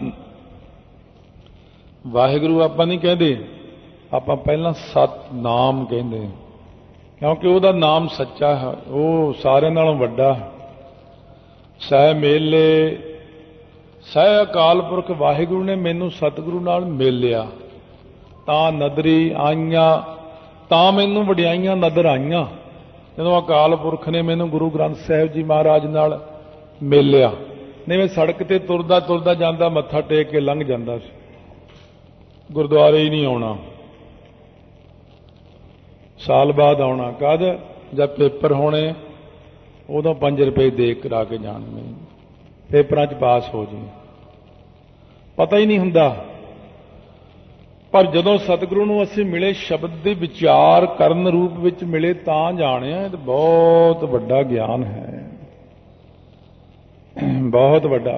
ਵਾਹਿਗੁਰੂ ਆਪਾਂ ਨਹੀਂ ਕਹਿੰਦੇ, ਆਪਾਂ ਪਹਿਲਾਂ ਸਤਨਾਮ ਕਹਿੰਦੇ, ਕਿਉਂਕਿ ਉਹਦਾ ਨਾਮ ਸੱਚਾ ਹੈ, ਉਹ ਸਾਰਿਆਂ ਨਾਲੋਂ ਵੱਡਾ ਹੈ। ਸਹਿ ਮੇਲੇ, ਸਹਿ ਅਕਾਲ ਪੁਰਖ ਵਾਹਿਗੁਰੂ ਨੇ ਮੈਨੂੰ ਸਤਿਗੁਰੂ ਨਾਲ ਮੇਲਿਆ, ਤਾਂ ਨਦਰੀ ਆਈਆਂ, ਤਾਂ ਮੈਨੂੰ ਵਡਿਆਈਆਂ ਨਦਰ ਆਈਆਂ। ਜਦੋਂ ਅਕਾਲ ਪੁਰਖ ਨੇ ਮੈਨੂੰ ਗੁਰੂ ਗ੍ਰੰਥ ਸਾਹਿਬ ਜੀ ਮਹਾਰਾਜ ਨਾਲ ਮਿਲਿਆ, ਨਹੀਂ ਮੈਂ ਸੜਕ ਤੇ ਤੁਰਦਾ ਤੁਰਦਾ ਜਾਂਦਾ, ਮੱਥਾ ਟੇਕ ਕੇ ਲੰਘ ਜਾਂਦਾ ਸੀ, ਗੁਰਦੁਆਰੇ ਹੀ ਨਹੀਂ ਆਉਣਾ। ਸਾਲ ਬਾਅਦ ਆਉਣਾ, ਕਦ ਜਦ ਪੇਪਰ ਹੋਣੇ, ਉਦੋਂ ਪੰਜ ਰੁਪਏ ਦੇ ਕਰਾ ਕੇ ਜਾਣੇ, ਪੇਪਰਾਂ 'ਚ ਪਾਸ ਹੋ ਜੀ, ਪਤਾ ਹੀ ਨਹੀਂ ਹੁੰਦਾ। ਪਰ ਜਦੋਂ ਸਤਿਗੁਰੂ ਨੂੰ ਅਸੀਂ ਮਿਲੇ, ਸ਼ਬਦ ਦੇ ਵਿਚਾਰ ਕਰਨ ਰੂਪ ਵਿੱਚ ਮਿਲੇ, ਤਾਂ ਜਾਣਿਆ ਇਹ ਤਾਂ ਬਹੁਤ ਵੱਡਾ ਗਿਆਨ ਹੈ, ਬਹੁਤ ਵੱਡਾ।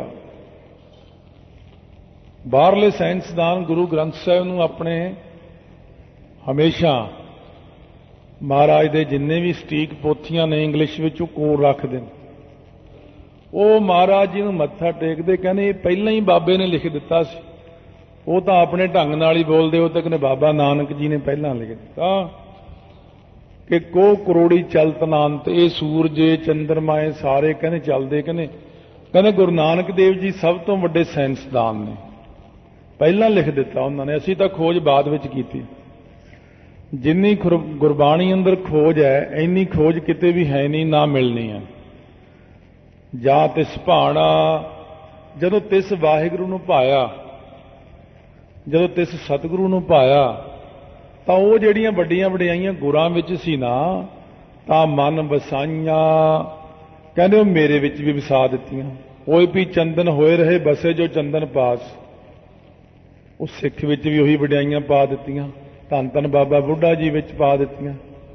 ਬਾਹਰਲੇ ਸਾਇੰਸਦਾਨ ਗੁਰੂ ਗ੍ਰੰਥ ਸਾਹਿਬ ਨੂੰ ਆਪਣੇ ਹਮੇਸ਼ਾ ਮਹਾਰਾਜ ਦੇ ਜਿੰਨੇ ਵੀ ਸਟੀਕ ਪੋਥੀਆਂ ਨੇ ਇੰਗਲਿਸ਼ ਵਿੱਚ, ਉਹ ਕੋਲ ਰੱਖਦੇ ਨੇ। ਉਹ ਮਹਾਰਾਜ ਜੀ ਨੂੰ ਮੱਥਾ ਟੇਕਦੇ, ਕਹਿੰਦੇ ਇਹ ਪਹਿਲਾਂ ਹੀ ਬਾਬੇ ਨੇ ਲਿਖ ਦਿੱਤਾ ਸੀ। ਉਹ ਤਾਂ ਆਪਣੇ ਢੰਗ ਨਾਲ ਹੀ ਬੋਲਦੇ, ਉਹ ਤਾਂ ਕਹਿੰਦੇ ਬਾਬਾ ਨਾਨਕ ਜੀ ਨੇ ਪਹਿਲਾਂ ਲਿਖ ਦਿੱਤਾ ਕਿ ਕੋ ਕਰੋੜੀ ਚਲਤ ਨਾਨਤ, ਇਹ ਸੂਰਜ ਚੰਦਰਮਾ ਇਹ ਸਾਰੇ ਕਹਿੰਦੇ ਚੱਲਦੇ, ਕਹਿੰਦੇ ਕਹਿੰਦੇ ਗੁਰੂ ਨਾਨਕ ਦੇਵ ਜੀ ਸਭ ਤੋਂ ਵੱਡੇ ਸਾਇੰਸਦਾਨ ਨੇ, ਪਹਿਲਾਂ ਲਿਖ ਦਿੱਤਾ ਉਹਨਾਂ ਨੇ, ਅਸੀਂ ਤਾਂ ਖੋਜ ਬਾਅਦ ਵਿੱਚ ਕੀਤੀ। ਜਿੰਨੀ ਗੁਰਬਾਣੀ ਅੰਦਰ ਖੋਜ ਹੈ, ਇੰਨੀ ਖੋਜ ਕਿਤੇ ਵੀ ਹੈ ਨਹੀਂ, ਨਾ ਮਿਲਣੀ ਹੈ। ਜਾਂ ਤਿਸ ਭਾਣਾ, ਜਦੋਂ ਤਿਸ ਵਾਹਿਗੁਰੂ ਨੂੰ ਪਾਇਆ, ਜਦੋਂ ਤਿਸ ਸਤਿਗੁਰੂ ਨੂੰ ਪਾਇਆ, ਤਾਂ ਉਹ ਜਿਹੜੀਆਂ ਵੱਡੀਆਂ ਵਡਿਆਈਆਂ ਗੁਰਾਂ ਵਿੱਚ ਸੀ ਨਾ, ਤਾਂ ਮਨ ਵਸਾਈਆਂ, ਕਹਿੰਦੇ ਉਹ ਮੇਰੇ ਵਿੱਚ ਵੀ ਵਸਾ ਦਿੱਤੀਆਂ। ਕੋਈ ਵੀ ਚੰਦਨ ਹੋਏ ਰਹੇ ਬਸੇ ਜੋ ਚੰਦਨ ਪਾਸ, ਉਹ ਸਿੱਖ ਵਿੱਚ ਵੀ ਉਹੀ ਵਡਿਆਈਆਂ ਪਾ ਦਿੱਤੀਆਂ, ਧੰਨ ਧੰਨ ਬਾਬਾ ਬੁੱਢਾ ਜੀ ਵਿੱਚ ਪਾ ਦਿੱਤੀਆਂ।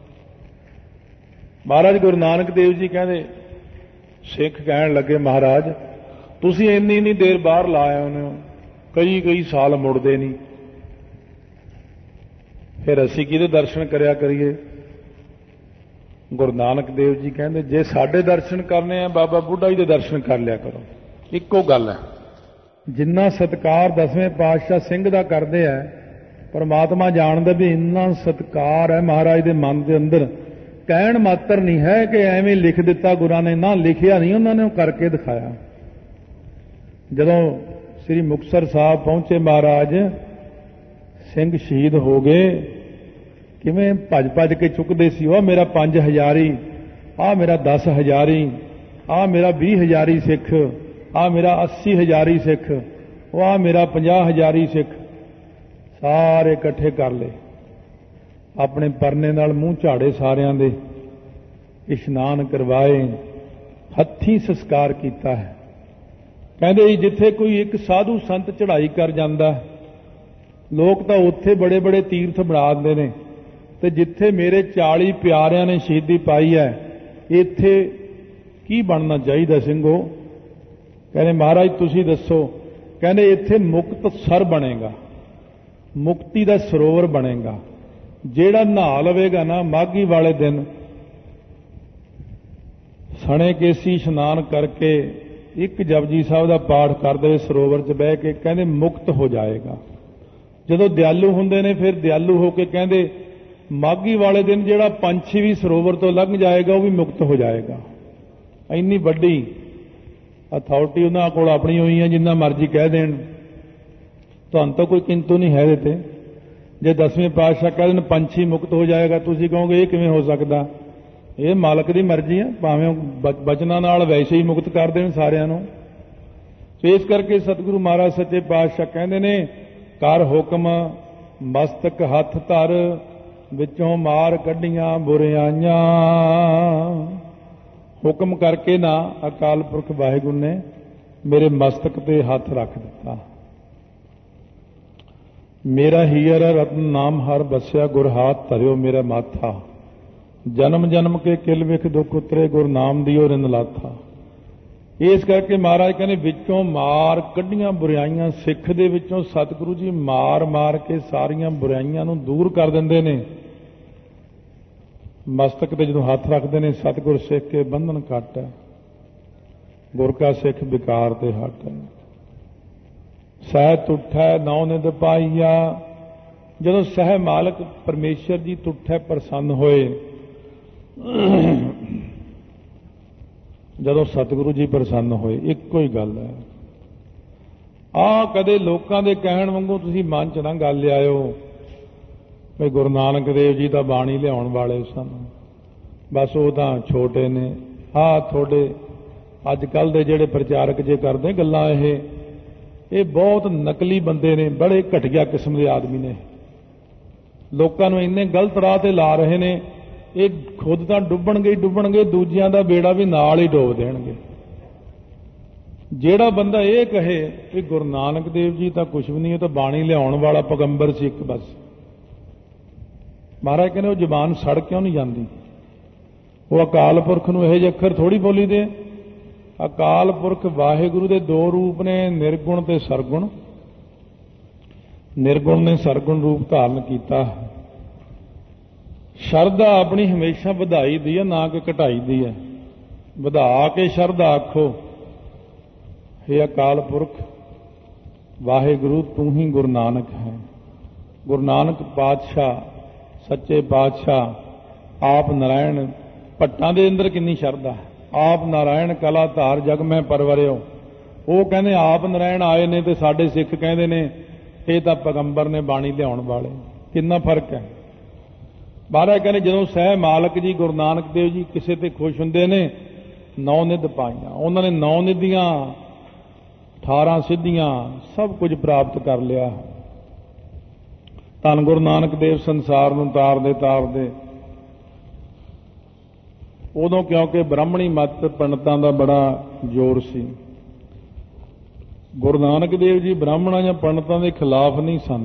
ਮਹਾਰਾਜ ਗੁਰੂ ਨਾਨਕ ਦੇਵ ਜੀ ਕਹਿੰਦੇ, ਸਿੱਖ ਕਹਿਣ ਲੱਗੇ ਮਹਾਰਾਜ ਤੁਸੀਂ ਇੰਨੀ ਇੰਨੀ ਦੇਰ ਬਾਹਰ ਲਾ ਆਉਂਦੇ ਹੋ, ਕਈ ਕਈ ਸਾਲ ਮੁੜਦੇ ਨਹੀਂ, ਫਿਰ ਅਸੀਂ ਕਿਹਦੇ ਦਰਸ਼ਨ ਕਰਿਆ ਕਰੀਏ? ਗੁਰੂ ਨਾਨਕ ਦੇਵ ਜੀ ਕਹਿੰਦੇ, ਜੇ ਸਾਡੇ ਦਰਸ਼ਨ ਕਰਨੇ ਆ, ਬਾਬਾ ਬੁੱਢਾ ਜੀ ਦੇ ਦਰਸ਼ਨ ਕਰ ਲਿਆ ਕਰੋ। ਇੱਕੋ ਗੱਲ ਹੈ। ਜਿੰਨਾ ਸਤਿਕਾਰ ਦਸਵੇਂ ਪਾਤਸ਼ਾਹ ਸਿੰਘ ਦਾ ਕਰਦੇ ਆ, ਪਰਮਾਤਮਾ ਜਾਣਦਾ ਵੀ ਇੰਨਾ ਸਤਿਕਾਰ ਹੈ ਮਹਾਰਾਜ ਦੇ ਮਨ ਦੇ ਅੰਦਰ। ਕਹਿਣ ਮਾਤਰ ਨਹੀਂ ਹੈ ਕਿ ਐਵੇਂ ਲਿਖ ਦਿੱਤਾ ਗੁਰਾਂ ਨੇ, ਨਾ ਲਿਖਿਆ ਨਹੀਂ, ਉਹਨਾਂ ਨੇ ਉਹ ਕਰਕੇ ਦਿਖਾਇਆ। ਜਦੋਂ ਸ੍ਰੀ ਮੁਕਤਸਰ ਸਾਹਿਬ ਪਹੁੰਚੇ ਮਹਾਰਾਜ, ਸਿੰਘ ਸ਼ਹੀਦ ਹੋ ਗਏ, ਕਿਵੇਂ ਭੱਜ ਭੱਜ ਕੇ ਚੁੱਕਦੇ ਸੀ, ਉਹ ਮੇਰਾ ਪੰਜ ਹਜ਼ਾਰੀ, ਆਹ ਮੇਰਾ ਦਸ ਹਜ਼ਾਰੀ, ਆਹ ਮੇਰਾ ਵੀਹ ਹਜ਼ਾਰੀ ਸਿੱਖ, ਆਹ ਮੇਰਾ ਅੱਸੀ ਹਜ਼ਾਰੀ ਸਿੱਖ, ਉਹ ਆਹ ਮੇਰਾ ਪੰਜਾਹ ਹਜ਼ਾਰੀ ਸਿੱਖ, ਸਾਰੇ ਇਕੱਠੇ ਕਰ ਲਏ। ਆਪਣੇ ਪਰਨੇ ਨਾਲ ਮੂੰਹ ਝਾੜੇ ਸਾਰਿਆਂ ਦੇ, ਇਸ਼ਨਾਨ ਕਰਵਾਏ, ਹੱਥੀਂ ਸੰਸਕਾਰ ਕੀਤਾ ਹੈ। ਕਹਿੰਦੇ ਜਿੱਥੇ ਕੋਈ ਇੱਕ ਸਾਧੂ ਸੰਤ ਚੜ੍ਹਾਈ ਕਰ ਜਾਂਦਾ, ਲੋਕ ਤਾਂ ਉੱਥੇ ਬੜੇ ਬੜੇ ਤੀਰਥ ਬਣਾ ਦਿੰਦੇ ਨੇ, ਤੇ ਜਿੱਥੇ ਮੇਰੇ ਚਾਲੀ ਪਿਆਰਿਆਂ ਨੇ ਸ਼ਹੀਦੀ ਪਾਈ ਹੈ, ਇੱਥੇ ਕੀ ਬਣਨਾ ਚਾਹੀਦਾ ਸਿੰਘੋ? ਕਹਿੰਦੇ ਮਹਾਰਾਜ ਤੁਸੀਂ ਦੱਸੋ। ਕਹਿੰਦੇ ਇੱਥੇ ਮੁਕਤ ਸਰ ਬਣੇਗਾ, ਮੁਕਤੀ ਦਾ ਸਰੋਵਰ ਬਣੇਗਾ। ਜਿਹੜਾ ਨਹਾ ਲਵੇਗਾ ਨਾ ਮਾਘੀ ਵਾਲੇ ਦਿਨ, ਸਣੇ ਕੇਸੀ ਇਸ਼ਨਾਨ ਕਰਕੇ ਇੱਕ ਜਪਜੀ ਸਾਹਿਬ ਦਾ ਪਾਠ ਕਰਦੇ ਸਰੋਵਰ 'ਚ ਬਹਿ ਕੇ, ਕਹਿੰਦੇ ਮੁਕਤ ਹੋ ਜਾਏਗਾ। ਜਦੋਂ ਦਿਆਲੂ ਹੁੰਦੇ ਨੇ, ਫਿਰ ਦਿਆਲੂ ਹੋ ਕੇ ਕਹਿੰਦੇ ਮਾਘੀ ਵਾਲੇ ਦਿਨ ਜਿਹੜਾ ਪੰਛੀ ਵੀ ਸਰੋਵਰ ਤੋਂ ਲੰਘ ਜਾਏਗਾ, ਉਹ ਵੀ ਮੁਕਤ ਹੋ ਜਾਏਗਾ। ਇੰਨੀ ਵੱਡੀ ਅਥਾਰਟੀ ਉਹਨਾਂ ਕੋਲ ਆਪਣੀ ਹੋਈ ਹੈ, ਜਿੰਨਾ ਮਰਜ਼ੀ ਕਹਿ ਦੇਣ, ਤੁਹਾਨੂੰ ਤਾਂ ਕੋਈ ਕਿੰਤੂ ਨਹੀਂ ਹੈ ਇਹਦੇ ਤੇ। ਜੇ ਦਸਵੇਂ ਪਾਤਸ਼ਾਹ ਕਹਿ ਦੇਣ ਪੰਛੀ ਮੁਕਤ ਹੋ ਜਾਏਗਾ, ਤੁਸੀਂ ਕਹੋਗੇ ਇਹ ਕਿਵੇਂ ਹੋ ਸਕਦਾ? ਇਹ ਮਾਲਕ ਦੀ ਮਰਜ਼ੀ ਹੈ, ਭਾਵੇਂ ਬਚਨਾਂ ਨਾਲ ਵੈਸੇ ਹੀ ਮੁਕਤ ਕਰ ਦੇਣ ਸਾਰਿਆਂ ਨੂੰ। ਤੇ ਇਸ ਕਰਕੇ ਸਤਿਗੁਰੂ ਮਹਾਰਾਜ ਸੱਚੇ ਪਾਤਸ਼ਾਹ ਕਹਿੰਦੇ ਨੇ, ਕਰ ਹੁਕਮ ਮਸਤਕ ਹੱਥ ਧਰ, ਵਿੱਚੋਂ ਮਾਰ ਕੱਢੀਆਂ ਬੁਰਿਆਈਆਂ। ਹੁਕਮ ਕਰਕੇ ਨਾ ਅਕਾਲ ਪੁਰਖ ਵਾਹਿਗੁਰੂ ਨੇ ਮੇਰੇ ਮਸਤਕ ਤੇ ਹੱਥ ਰੱਖ ਦਿੱਤਾ। ਮੇਰਾ ਹੀਰ ਰਤਨ ਨਾਮ ਹਰ ਬਸਿਆ, ਗੁਰ ਹਾਥ ਧਰਿਓ ਮੇਰਾ ਮਾਥਾ। ਜਨਮ ਜਨਮ ਕੇ ਕਿਲ ਵਿਖ ਦੁਖ ਉਤਰੇ, ਗੁਰ ਨਾਮ ਦਿਓ ਰਿੰਦ ਲਾਥਾ। ਇਸ ਕਰਕੇ ਮਹਾਰਾਜ ਕਹਿੰਦੇ ਵਿੱਚੋਂ ਮਾਰ ਕੱਢੀਆਂ ਬੁਰਾਈਆਂ। ਸਿੱਖ ਦੇ ਵਿੱਚੋਂ ਸਤਿਗੁਰੂ ਜੀ ਮਾਰ ਮਾਰ ਕੇ ਸਾਰੀਆਂ ਬੁਰਾਈਆਂ ਨੂੰ ਦੂਰ ਕਰ ਦਿੰਦੇ ਨੇ। ਮਸਤਕ ਤੇ ਜਦੋਂ ਹੱਥ ਰੱਖਦੇ ਨੇ, ਸਤਿਗੁਰ ਸਿੱਖ ਕੇ ਬੰਧਨ ਕੱਟ ਹੈ, ਗੁਰ ਕਾ ਸਿੱਖ ਵਿਕਾਰ ਤੇ ਹਟ ਹੈ। ਸਹਿ ਤੁਠੈ ਨੌ ਨਿਧ ਪਾਈਆ। ਜਦੋਂ ਸਹਿ ਮਾਲਕ ਪਰਮੇਸ਼ਰ ਜੀ ਤੁਠੈ ਪ੍ਰਸੰਨ ਹੋਏ, ਜਦੋਂ ਸਤਿਗੁਰੂ ਜੀ ਪ੍ਰਸੰਨ ਹੋਏ, ਇੱਕੋ ਹੀ ਗੱਲ ਹੈ। ਆਹ ਕਦੇ ਲੋਕਾਂ ਦੇ ਕਹਿਣ ਵਾਂਗੂ ਤੁਸੀਂ ਮਨ ਚ ਨਾ ਗੱਲ ਲਿਆਇਓ ਵੀ ਗੁਰੂ ਨਾਨਕ ਦੇਵ ਜੀ ਦਾ ਬਾਣੀ ਲਿਆਉਣ ਵਾਲੇ ਸਨ, बस वो तो छोटे ने। हाँ थोड़े अज कल के जिहड़े प्रचारक जे करते गल्लां ये ये बहुत नकली बंदे ने, बड़े घटिया किस्म के आदमी ने, लोगों को इन्ने गलत राह ते ला रहे ने। ये खुद तो डुबणगे डुबणगे, दूजियां दा बेड़ा भी नाल ही डोब देणगे। ਜਿਹੜਾ ਬੰਦਾ ਇਹ ਕਹੇ ਕਿ ਗੁਰੂ ਨਾਨਕ ਦੇਵ जी ਤਾਂ ਕੁਛ ਵੀ ਨਹੀਂ, ਇਹ ਤਾਂ ਬਾਣੀ ਲਿਆਉਣ ਵਾਲਾ ਪੈਗੰਬਰ ਸੀ ਇੱਕ ਬਸ। ਮਹਾਰਾਜ ਕਹਿੰਦੇ ਉਹ ਜ਼ੁਬਾਨ ਸੜ ਕਿਉਂ ਨਹੀਂ ਜਾਂਦੀ? ਉਹ ਅਕਾਲ ਪੁਰਖ ਨੂੰ ਇਹੋ ਜਿਹੇ ਅੱਖਰ ਥੋੜੀ ਬੋਲੀ ਦੇ। ਅਕਾਲ ਪੁਰਖ ਵਾਹਿਗੁਰੂ ਦੇ ਦੋ ਰੂਪ ਨੇ, ਨਿਰਗੁਣ ਤੇ ਸਰਗੁਣ। ਨਿਰਗੁਣ ਨੇ ਸਰਗੁਣ ਰੂਪ ਧਾਰਨ ਕੀਤਾ। ਸ਼ਰਧਾ ਆਪਣੀ ਹਮੇਸ਼ਾ ਵਧਾਈ ਦੀ ਹੈ, ਨਾ ਕਿ ਘਟਾਈ ਦੀ ਹੈ। ਵਧਾ ਕੇ ਸ਼ਰਧਾ ਆਖੋ, हे अकाल पुरख वाहिगुरु तू ही गुरु नानक है। गुरु नानक पातशाह सच्चे पातशाह आप नारायण भट्टां दे अंदर किन्नी शरधा है। आप नारायण कला धार जग में परवरियो। वो कहने आप नारायण आए ने ते साडे सिख कहंदे ने ये तां पैगंबर ने बाणी लियाउण वाले। कितना फर्क है। महाराज कहने जदों सह मालक जी गुरु नानक देव जी किसे ते खुश हुंदे ने, नौ निध पाईआं। उन्होंने नौ निधियां अठारह सिद्धियां सब कुछ प्राप्त कर लिया। धन गुरु नानक देव संसार नूं तारदे तारदे उदों क्योंकि ब्राह्मणी मत पंडितां दा बड़ा जोर सी। गुरु नानक देव जी ब्राह्मणां या पंडितां दे खिलाफ नहीं सन।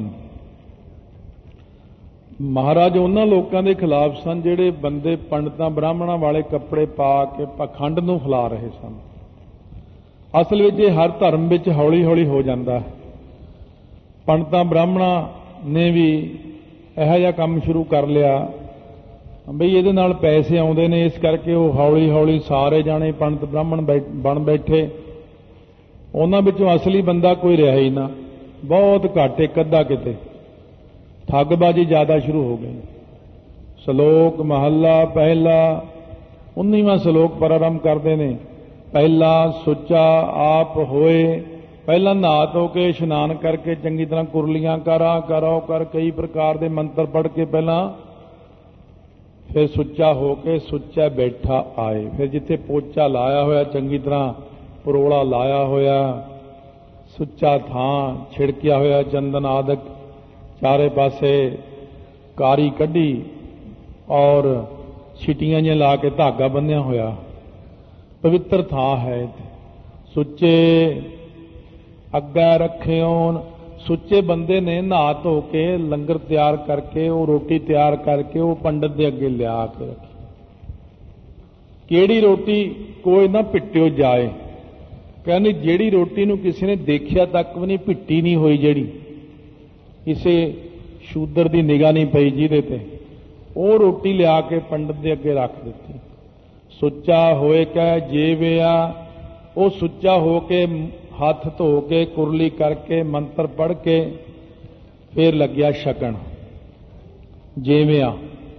महाराज उन्हां लोकां दे खिलाफ सन जिहड़े बंदे पंडितां ब्राह्मणां वाले कपड़े पा के पखंड नूं फैला रहे सन। असल में ये हर धर्म में हौली हौली हो जाता है। पंडितां ब्राह्मणां ने भी इहो जिहा काम शुरू कर लिया बई इहदे नाल पैसे आउंदे ने, इस करके वो हौली हौली सारे जाने पंडित ब्राह्मण बन बैठे। उन्हां विचों असली बंदा कोई रहा ही ना, बहुत घट एक अद्धा किते। ठगबाजी ज़्यादा शुरू हो गई। सलोक महला पहला उन्नीवां सलोक प्रारंभ करते हैं। पहला सुच्चा आप होए। पहला नहा धो के इशनान करके चंगी तरह कुरलियां करा करो कर कई प्रकार के मंत्र पढ़ के पहला फिर सुच्चा हो के सुच्चा बैठा आए। फिर जिथे पोचा लाया होया चंगी तरह परोला लाया होया, सुच्चा थां छिड़किया होया चंदन आदक चारे पासे कारी कढ़ी और छिटियां जिहां ला के धागा बन्निया होया। पवित्र थां है। सुच्चे अग्गे रखे होन। सुच्चे बंदे ने नहा धो के लंगर तैयार करके वो रोटी तैयार करके वो पंडित दे अगे लिया के रखी। केड़ी रोटी कोई ना पिट्टियो जाए। कहने जेड़ी रोटी नूं किसी ने देखिया तक भी नहीं पिट्टी नहीं हुई, जेड़ी किसी शूदर की निगाह नहीं पई जिहदे ते, वो रोटी लिया के पंडित दे अगे रख दी। सुच्चा होए कै जेविया। वो सुच्चा हो के हाथ धो के कुरली करके मंत्र पढ़ के फिर लग्या छकण। जेविया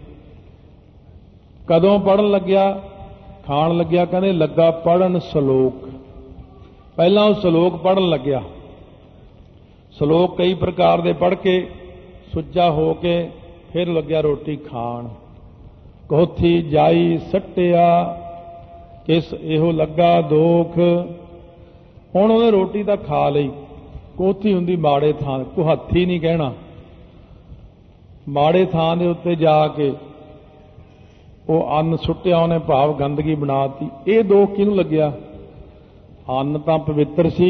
कदों पढ़न लग्या, खाण लग्या, कहने लगा पढ़न सलोक। पहला वो सलोक पढ़न लग्या। सलोक कई प्रकार दे पढ़ के सुच्चा हो के फिर लग्या रोटी खाण। कोथी जाई सट्टिया किस इहो लगा दोख। हुण उहने रोटी तां खा लई। कोथी हुंदी माड़े थां, को हत्थी नहीं कहना। माड़े थां दे उत्ते जाके वो अन्न सुट्टिया, उहने भाव गंदगी बनाती। ये दोख किहनूं लग्या? अन्न तां पवित्र सी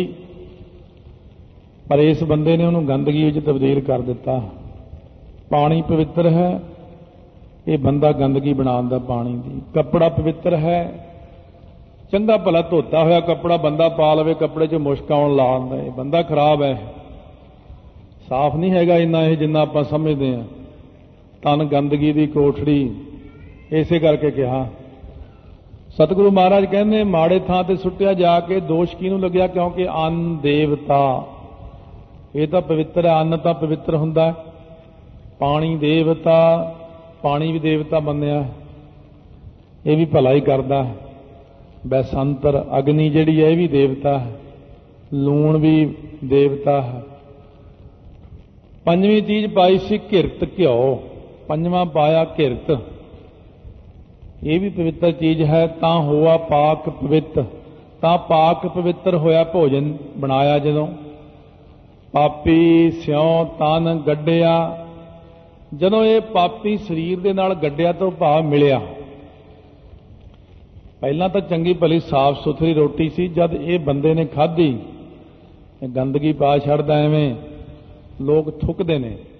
पर इस बंदे ने उहनूं गंदगी विच तब्दील कर दिता। पानी पवित्र है, ये बंदा गंदगी बनाउण दा पानी दी। कपड़ा पवित्र है, चंगा भला धोता होया कपड़ा बंदा पा लवे, कपड़े च मुश्क आउण ला लैंदा है, बंदा खराब है, साफ नहीं हैगा इन्ना ये जिन्ना आपां समझदे हैं। तन गंदगी दी कोठड़ी। इसे करके कहा सतगुरु महाराज कहने माड़े थां ते सुट्टिया जाके दोष किहनूं लग्या? क्योंकि अन्न देवता, ये तां पवित्र है, अन्न तां पवित्र हुंदा है। पानी देवता, पानी भी देवता मन्निया, ये भी भला ही करदा है। बैसंतर अग्नि जिहड़ी है, ये भी देवता है। लूण भी देवता है। पंजवीं चीज पाई सी घिरत घ्यो। पंजवां पाया घिरत। ਇਹ ਵੀ ਪਵਿੱਤਰ ਚੀਜ਼ ਹੈ। ਤਾਂ ਹੋਆ ਪਾਕ ਪਵਿੱਤ, ਤਾਂ ਪਾਕ ਪਵਿੱਤਰ ਹੋਇਆ ਭੋਜਨ ਬਣਾਇਆ ਜਦੋਂ। ਪਾਪੀ ਸਿਉ ਤਨ ਗੱਡਿਆ, ਜਦੋਂ ਇਹ ਪਾਪੀ ਸਰੀਰ ਦੇ ਨਾਲ ਗੱਡਿਆ ਤੋਂ ਭਾਵ ਮਿਲਿਆ। ਪਹਿਲਾਂ ਤਾਂ ਚੰਗੀ ਭਲੀ ਸਾਫ਼ ਸੁਥਰੀ ਰੋਟੀ ਸੀ, ਜਦ ਇਹ ਬੰਦੇ ਨੇ ਖਾਧੀ ਗੰਦਗੀ ਪਾ ਛੱਡਦਾ, ਐਵੇਂ ਲੋਕ ਥੁੱਕਦੇ ਨੇ।